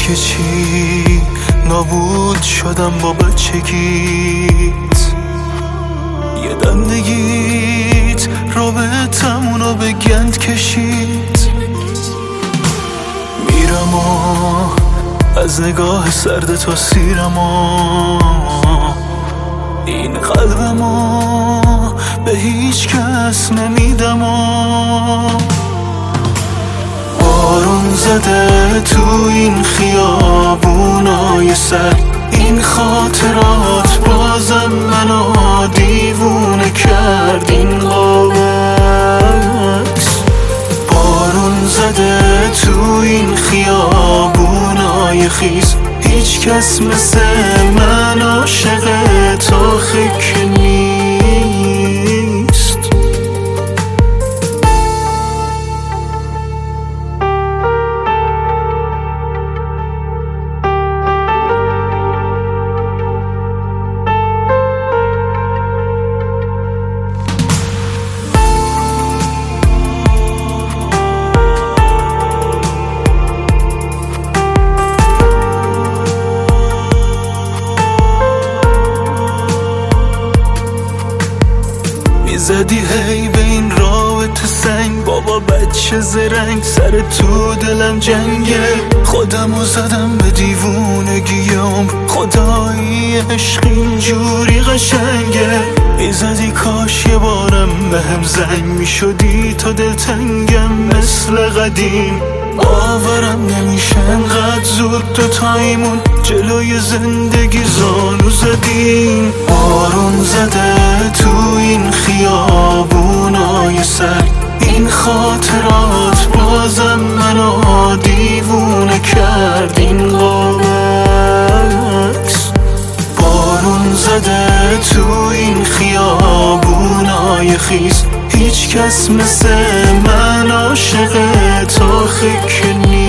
که چی نابود شدم با بچگیت، یه دندگیت رابطمونو به گند کشید. میرم و از نگاه سرد تو سیرم و این قلبمو به هیچ کس نمیدم و بارون زده تو این خیابونای سر، این خاطرات بازم منو دیوونه کرد. این قابکس بارون زده تو این خیابونای خیز، هیچ کس مثل من عاشق تو خیک نیست. زدی هی به این رابطه سنگ، بابا بچه زرنگ، سر تو دلم جنگه. خودمو زدم به دیوونگیم، خدایی عشق اینجوری قشنگه. میزدی کاش یه بارم بهم زنگ میشدی تا دلتنگم مثل قدیم. باورم نمیشه انقدر زود دوتاییمون جلوی زندگی زانو زدیم. بارون زده تو این خیابونای سر، این خاطرات بازم منو دیوونه کرد. این قابکس بارون زده تو این خیابونای خیز، هیچ کس مثل من عاشق تو خیک نیست.